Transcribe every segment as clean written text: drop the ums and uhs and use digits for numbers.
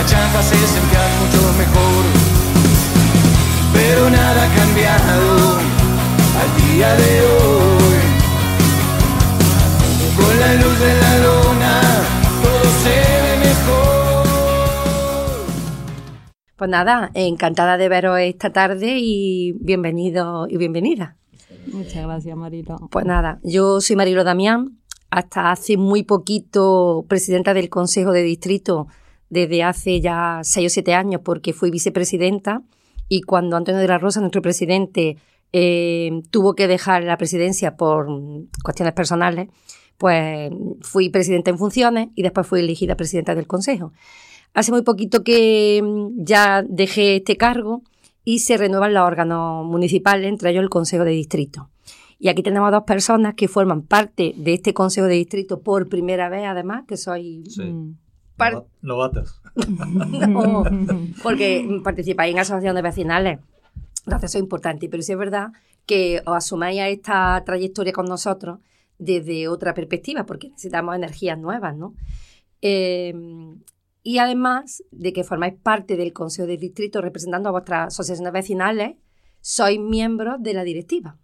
chapa se sentían mucho mejor. Pero nada ha cambiado al día de hoy. Con la luz de la luna todo se ve mejor. Pues nada, encantada de veros esta tarde y bienvenidos y bienvenidas. Muchas gracias, Marilo. Pues nada, yo soy Marilo Damián, hasta hace muy poquito presidenta del Consejo de Distrito, desde hace ya 6 o 7 años, porque fui vicepresidenta, y cuando Antonio de la Rosa, nuestro presidente, tuvo que dejar la presidencia por cuestiones personales, pues fui presidenta en funciones y después fui elegida presidenta del Consejo. Hace muy poquito que ya dejé este cargo y se renuevan los órganos municipales, entre ellos el Consejo de Distrito. Y aquí tenemos 2 personas que forman parte de este Consejo de Distrito por primera vez, además, que soy... Sí. Novatas. No, porque participáis en asociaciones vecinales. Entonces eso es importante. Pero sí es verdad que os asumáis a esta trayectoria con nosotros desde otra perspectiva, porque necesitamos energías nuevas, ¿no? Y además de que formáis parte del Consejo de Distrito representando a vuestras asociaciones vecinales, sois miembros de la directiva.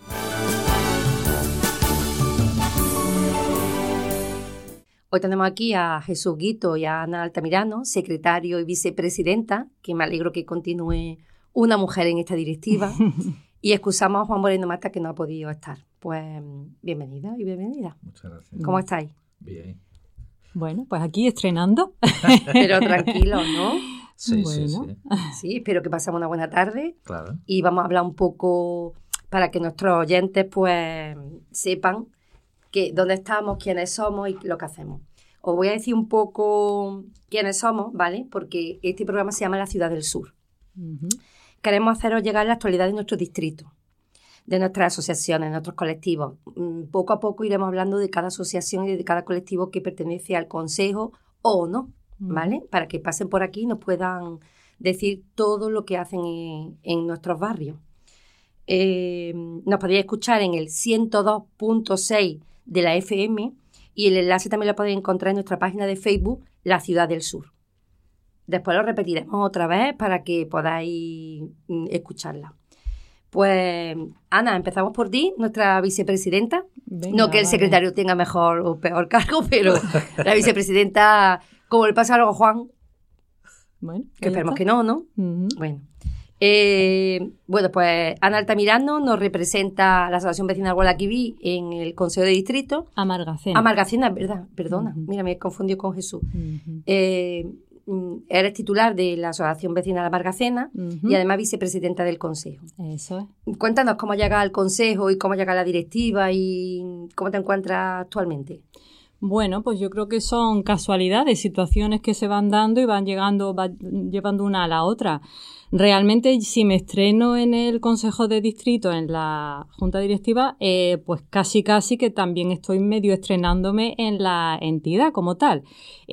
Hoy tenemos aquí a Jesús Guito y a Ana Altamirano, secretario y vicepresidenta, que me alegro que continúe una mujer en esta directiva. Y excusamos a Juan Moreno Mata, que no ha podido estar. Pues bienvenida y bienvenida. Muchas gracias. ¿Cómo estáis? Bien. Bueno, pues aquí estrenando. Pero tranquilos, ¿no? Sí, Bueno. sí. Sí, espero que pasemos una buena tarde. Claro. Y vamos a hablar un poco para que nuestros oyentes pues sepan que dónde estamos, quiénes somos y lo que hacemos. Os voy a decir un poco quiénes somos, ¿vale? Porque este programa se llama La Ciudad del Sur. Uh-huh. Queremos haceros llegar la actualidad de nuestro distrito, de nuestras asociaciones, de nuestros colectivos. Poco a poco iremos hablando de cada asociación y de cada colectivo que pertenece al consejo o no, ¿vale? Para que pasen por aquí y nos puedan decir todo lo que hacen en nuestros barrios. Nos podéis escuchar en el 102.6 de la FM y el enlace también lo podéis encontrar en nuestra página de Facebook, La Ciudad del Sur. Después lo repetiremos otra vez para que podáis escucharla. Pues, Ana, empezamos por ti, nuestra vicepresidenta. Venga, No que el secretario tenga mejor o peor cargo, pero la vicepresidenta, como le pasa algo a Juan, Bueno, que esperemos que no, ¿no? Uh-huh. Bueno, pues Ana Altamirano nos representa a la Asociación Vecinal Guadalquivir en el Consejo de Distrito. Amargacena. Amargacena, ¿verdad? Perdona, Uh-huh. mira, me he confundido con Jesús. Uh-huh. Eres titular de la Asociación Vecinal Amargacena Uh-huh. y además vicepresidenta del Consejo. Eso es. Cuéntanos cómo llega al Consejo y cómo llega a la directiva y cómo te encuentras actualmente. Bueno, pues yo creo que son casualidades, situaciones que se van dando y van llevando una a la otra. Realmente, si me estreno en el Consejo de Distrito, en la Junta Directiva, pues casi que también estoy medio estrenándome en la entidad como tal.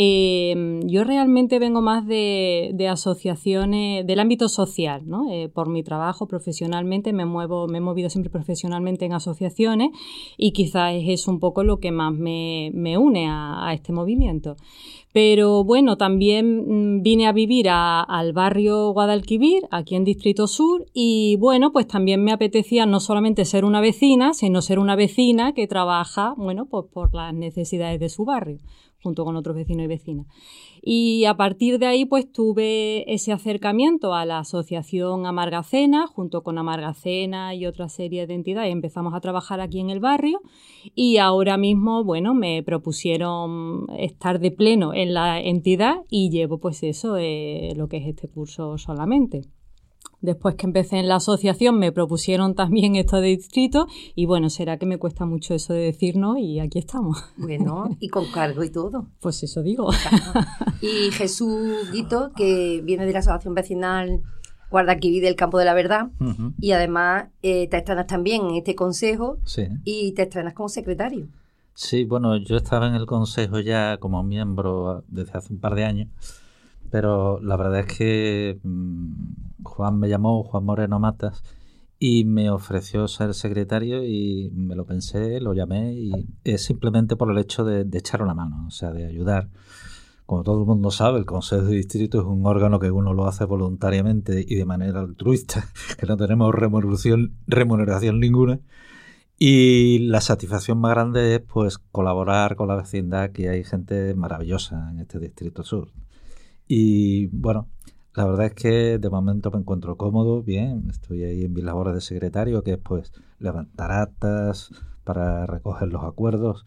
Yo realmente vengo más de asociaciones del ámbito social, ¿no? Por mi trabajo profesionalmente me he movido siempre profesionalmente en asociaciones y quizás es un poco lo que más me une a este movimiento. Pero bueno, también vine a vivir al barrio Guadalquivir, aquí en Distrito Sur, y bueno, pues también me apetecía no solamente ser una vecina, sino ser una vecina que trabaja, bueno, pues por las necesidades de su barrio, junto con otros vecinos y vecinas. Y a partir de ahí, pues tuve ese acercamiento a la asociación Amargacena, junto con Amargacena y otra serie de entidades. Empezamos a trabajar aquí en el barrio y ahora mismo, bueno, me propusieron estar de pleno en la entidad y llevo pues eso, lo que es este curso solamente. Después que empecé en la asociación me propusieron también esto de distrito y bueno, será que me cuesta mucho eso de decir no y aquí estamos. Bueno, y con cargo y todo. Pues eso digo. Y Jesús Guito, que viene de la Asociación Vecinal Guadalquivir del Campo de la Verdad, Uh-huh. y además te estrenas también en este consejo Sí. y te estrenas como secretario. Sí, bueno, yo estaba en el consejo ya como miembro desde hace un par de años, pero la verdad es que Juan me llamó, Juan Moreno Matas, y me ofreció ser secretario y me lo pensé, lo llamé y es simplemente por el hecho de echar una mano, o sea, de ayudar como todo el mundo sabe, el Consejo de Distrito es un órgano que uno lo hace voluntariamente y de manera altruista, que no tenemos remuneración ninguna. Y la satisfacción más grande es pues colaborar con la vecindad, que hay gente maravillosa en este Distrito Sur. Y bueno, la verdad es que de momento me encuentro cómodo, bien, estoy ahí en mis labores de secretario, que es pues levantar actas para recoger los acuerdos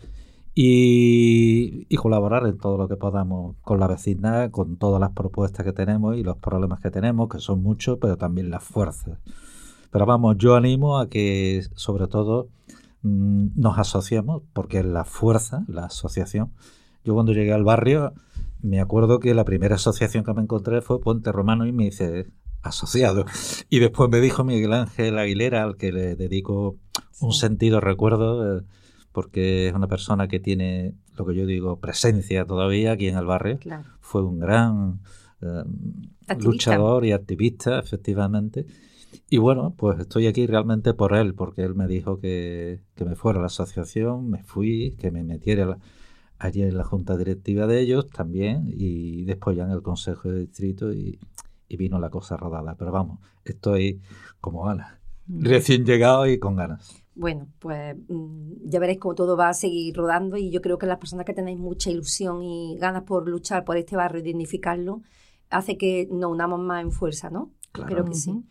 y colaborar en todo lo que podamos con la vecindad, con todas las propuestas que tenemos y los problemas que tenemos, que son muchos, pero también las fuerzas. Pero vamos, yo animo a que sobre todo nos asociemos, porque es la fuerza, la asociación. Yo cuando llegué al barrio me acuerdo que la primera asociación que me encontré fue Puente Romano y me hice asociado. Y después me dijo Miguel Ángel Aguilera, al que le dedico un sentido recuerdo, porque es una persona que tiene, lo que yo digo, presencia todavía aquí en el barrio. Claro. Fue un gran luchador y activista, efectivamente. Y bueno, pues estoy aquí realmente por él, porque él me dijo que me fuera a la asociación, me fui, que me metiera allí en la junta directiva de ellos también, y después ya en el Consejo de Distrito, y vino la cosa rodada. Pero vamos, estoy como ganas, recién llegado y con ganas. Bueno, pues ya veréis cómo todo va a seguir rodando, y yo creo que las personas que tenéis mucha ilusión y ganas por luchar por este barrio y dignificarlo, hace que nos unamos más en fuerza, ¿no? Claro. Creo que sí.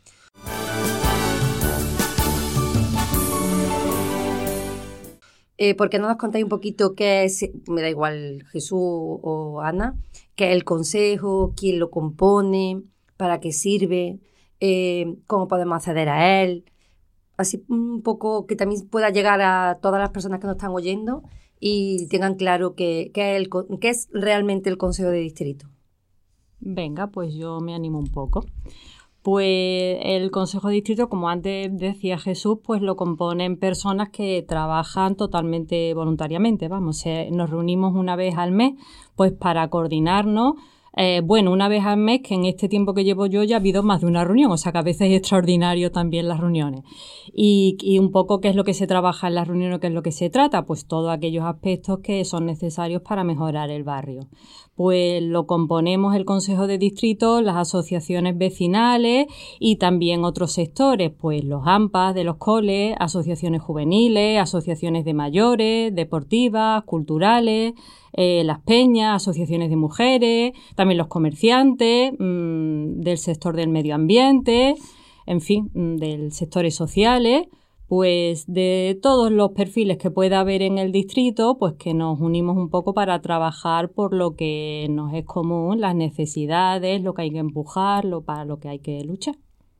¿Por qué no nos contáis un poquito qué es, me da igual Jesús o Ana, qué es el consejo, quién lo compone, para qué sirve, cómo podemos acceder a él? Así un poco que también pueda llegar a todas las personas que nos están oyendo y tengan claro qué es realmente el Consejo de Distrito. Venga, pues yo me animo un poco. Pues el Consejo de Distrito, como antes decía Jesús, pues lo componen personas que trabajan totalmente voluntariamente. Vamos, nos reunimos una vez al mes pues para coordinarnos. Una vez al mes, que en este tiempo que llevo yo ya ha habido más de una reunión, o sea que a veces es extraordinario también las reuniones. Y un poco qué es lo que se trabaja en las reuniones, qué es lo que se trata, pues todos aquellos aspectos que son necesarios para mejorar el barrio. Pues lo componemos el Consejo de Distrito, las asociaciones vecinales y también otros sectores, pues los AMPAs de los coles, asociaciones juveniles, asociaciones de mayores, deportivas, culturales, las peñas, asociaciones de mujeres, también los comerciantes, del sector del medio ambiente, en fin, de sectores sociales, pues de todos los perfiles que pueda haber en el distrito, pues que nos unimos un poco para trabajar por lo que nos es común, las necesidades, lo que hay que empujar, para lo que hay que luchar.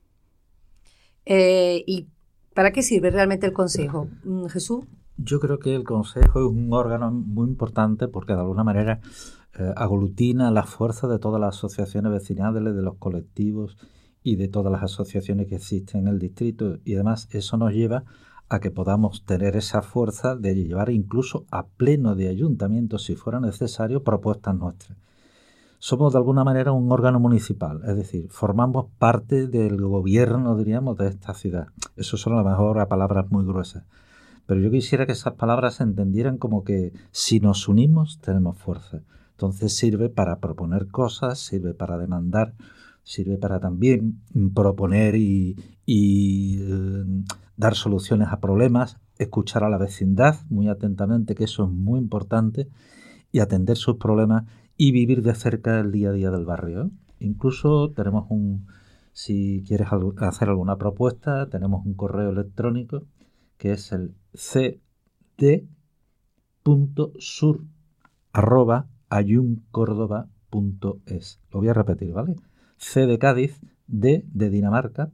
¿Y para qué sirve realmente el Consejo, Jesús? Yo creo que el Consejo es un órgano muy importante porque de alguna manera aglutina la fuerza de todas las asociaciones vecinales, de los colectivos y de todas las asociaciones que existen en el distrito, y además eso nos lleva a que podamos tener esa fuerza de llevar incluso a pleno de ayuntamiento, si fuera necesario, propuestas nuestras. Somos de alguna manera un órgano municipal, es decir, formamos parte del gobierno, diríamos, de esta ciudad. Eso son a lo mejor a palabras muy gruesas. Pero yo quisiera que esas palabras se entendieran como que si nos unimos tenemos fuerza. Entonces sirve para proponer cosas, sirve para demandar, sirve para también proponer y dar soluciones a problemas, escuchar a la vecindad muy atentamente, que eso es muy importante, y atender sus problemas y vivir de cerca el día a día del barrio. Incluso tenemos si quieres hacer alguna propuesta, tenemos un correo electrónico que es el cd.sur@ayuncórdoba.es. Lo voy a repetir, ¿vale? C de Cádiz, D de Dinamarca,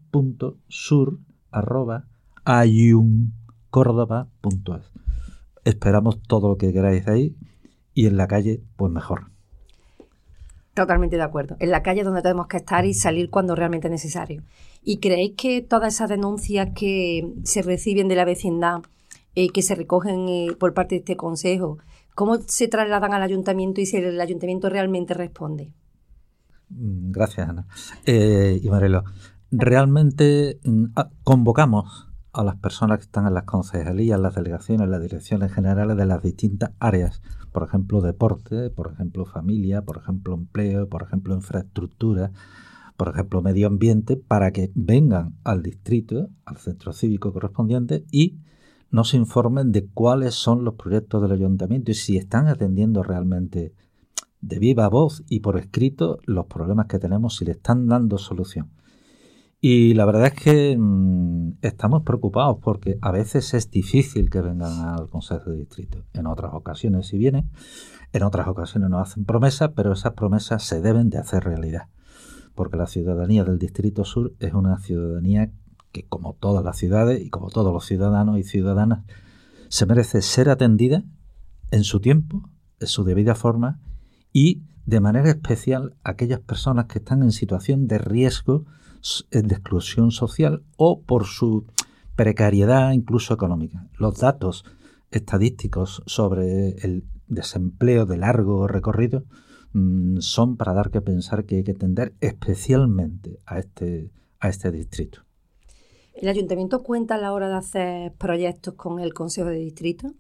.sur@ayuncórdoba.es. Esperamos todo lo que queráis ahí, y en la calle, pues mejor. Totalmente de acuerdo. En la calle es donde tenemos que estar y salir cuando realmente es necesario. ¿Y creéis que todas esas denuncias que se reciben de la vecindad, que se recogen por parte de este consejo, cómo se trasladan al ayuntamiento y si el ayuntamiento realmente responde? Gracias, Ana. Y Marilo, realmente convocamos a las personas que están en las concejalías, las delegaciones, las direcciones generales de las distintas áreas, por ejemplo, deporte, por ejemplo, familia, por ejemplo, empleo, por ejemplo, infraestructura, por ejemplo, medio ambiente, para que vengan al distrito, al centro cívico correspondiente y nos informen de cuáles son los proyectos del ayuntamiento y si están atendiendo realmente de viva voz y por escrito los problemas que tenemos, si le están dando solución. Y la verdad es que estamos preocupados porque a veces es difícil que vengan al Consejo de Distrito. En otras ocasiones sí vienen, en otras ocasiones nos hacen promesas, pero esas promesas se deben de hacer realidad. Porque la ciudadanía del Distrito Sur es una ciudadanía que, como todas las ciudades y como todos los ciudadanos y ciudadanas, se merece ser atendida en su tiempo, en su debida forma y de manera especial aquellas personas que están en situación de riesgo de exclusión social o por su precariedad incluso económica. Los datos estadísticos sobre el desempleo de largo recorrido son para dar que pensar que hay que atender especialmente a este distrito. ¿El ayuntamiento cuenta a la hora de hacer proyectos con el Consejo de Distrito?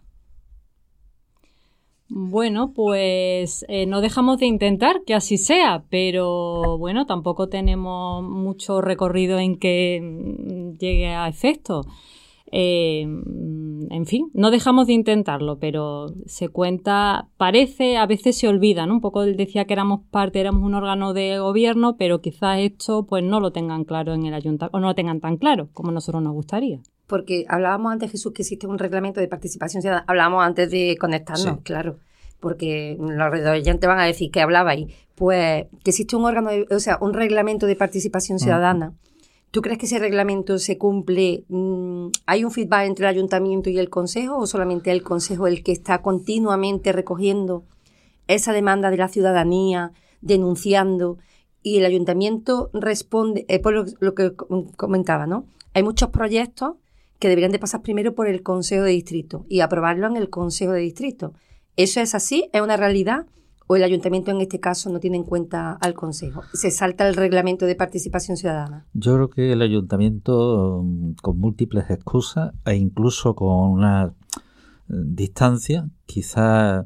Bueno, pues no dejamos de intentar que así sea, pero bueno, tampoco tenemos mucho recorrido en que llegue a efecto. En fin, no dejamos de intentarlo, pero se cuenta, parece, a veces se olvida, ¿no? Un poco decía que éramos un órgano de gobierno, pero quizás esto pues no lo tengan claro en el ayuntamiento, o no lo tengan tan claro como a nosotros nos gustaría. Porque hablábamos antes, Jesús, que existe un reglamento de participación ciudadana. Hablábamos antes de conectarnos, sí. Claro, porque los oyentes van a decir que hablabais. Pues que existe un órgano, un reglamento de participación ciudadana. ¿Tú crees que ese reglamento se cumple? ¿Hay un feedback entre el ayuntamiento y el consejo o solamente el consejo el que está continuamente recogiendo esa demanda de la ciudadanía, denunciando, y el ayuntamiento responde, por lo que comentaba, ¿no? Hay muchos proyectos que deberían de pasar primero por el Consejo de Distrito y aprobarlo en el Consejo de Distrito. ¿Eso es así? ¿Es una realidad? ¿O el ayuntamiento en este caso no tiene en cuenta al Consejo? ¿Se salta el reglamento de participación ciudadana? Yo creo que el ayuntamiento, con múltiples excusas e incluso con una distancia, quizás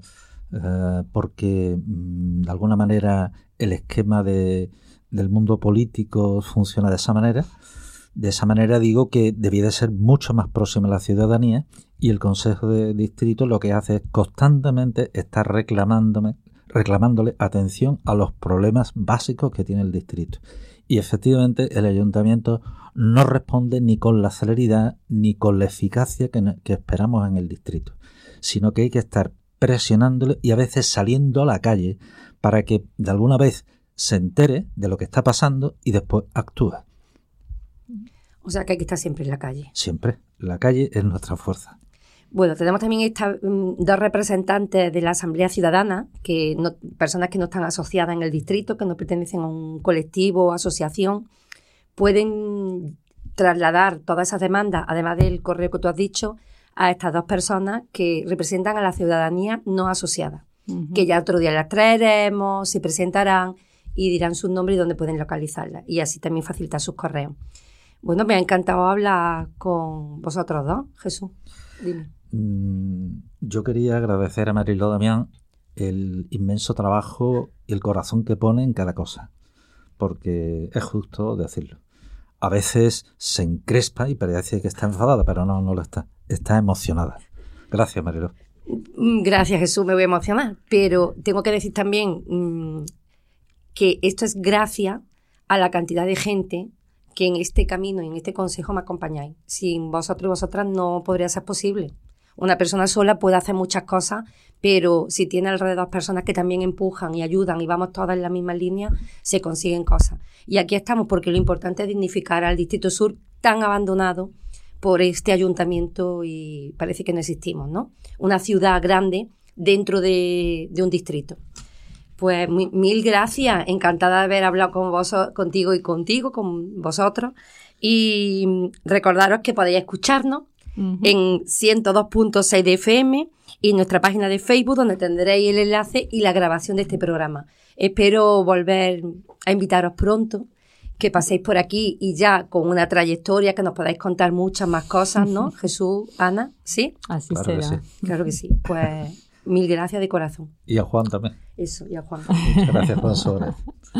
porque de alguna manera el esquema del mundo político funciona de esa manera. De esa manera digo que debía de ser mucho más próximo a la ciudadanía y el Consejo de Distrito lo que hace es constantemente estar reclamándole atención a los problemas básicos que tiene el distrito. Y efectivamente el ayuntamiento no responde ni con la celeridad ni con la eficacia que esperamos en el distrito, sino que hay que estar presionándole y a veces saliendo a la calle para que de alguna vez se entere de lo que está pasando y después actúe. O sea que hay que estar siempre en la calle. Siempre. La calle es nuestra fuerza. Bueno, tenemos también dos representantes de la Asamblea Ciudadana, personas que no están asociadas en el distrito, que no pertenecen a un colectivo o asociación, pueden trasladar todas esas demandas, además del correo que tú has dicho, a estas dos personas que representan a la ciudadanía no asociada, que ya otro día las traeremos, se presentarán y dirán su nombre y dónde pueden localizarlas, y así también facilitar sus correos. Bueno, me ha encantado hablar con vosotros dos. Jesús, dime. Yo quería agradecer a Mariló Damián el inmenso trabajo y el corazón que pone en cada cosa, porque es justo decirlo. A veces se encrespa y parece que está enfadada, pero no lo está. Está emocionada. Gracias, Mariló. Gracias, Jesús, me voy a emocionar. Pero tengo que decir también que esto es gracias a la cantidad de gente que en este camino y en este consejo me acompañáis. Sin vosotros y vosotras no podría ser posible. Una persona sola puede hacer muchas cosas, pero si tiene alrededor personas que también empujan y ayudan y vamos todas en la misma línea, se consiguen cosas. Y aquí estamos porque lo importante es dignificar al Distrito Sur tan abandonado por este ayuntamiento y parece que no existimos, ¿no? Una ciudad grande dentro de un distrito. Pues mil gracias, encantada de haber hablado contigo, con vosotros. Y recordaros que podéis escucharnos en 102.6 de FM y en nuestra página de Facebook, donde tendréis el enlace y la grabación de este programa. Espero volver a invitaros pronto, que paséis por aquí y ya con una trayectoria, que nos podáis contar muchas más cosas, ¿no? Jesús, Ana, ¿sí? Así claro será. Que sí. Claro que sí. Pues Mil gracias de corazón. Y a Juan también. Eso, y a Juan. Muchas gracias, Juan Suárez.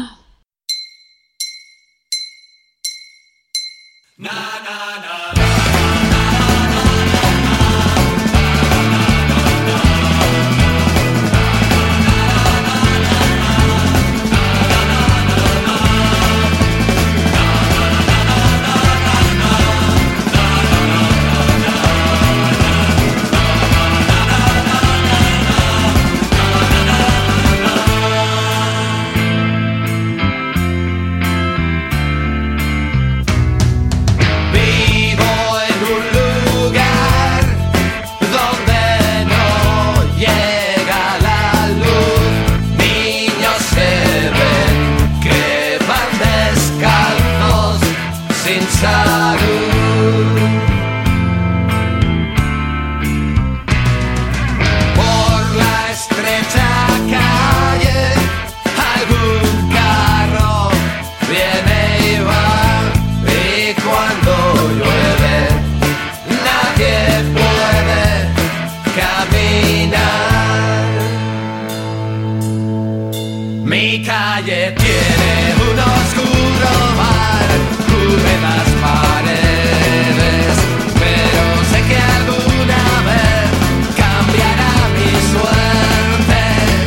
Mi calle tiene un oscuro mar, cubre las paredes, pero sé que alguna vez cambiará mi suerte.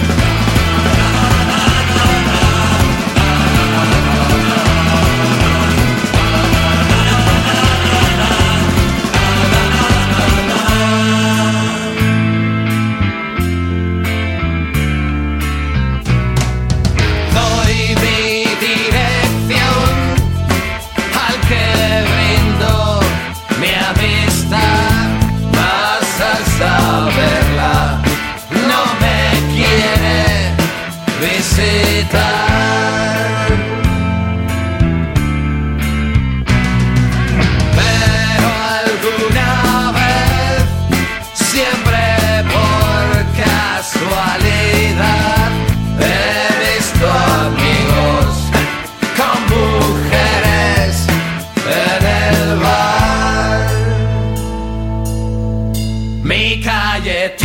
Pero alguna vez, siempre por casualidad, he visto amigos con mujeres en el bar. Mi calle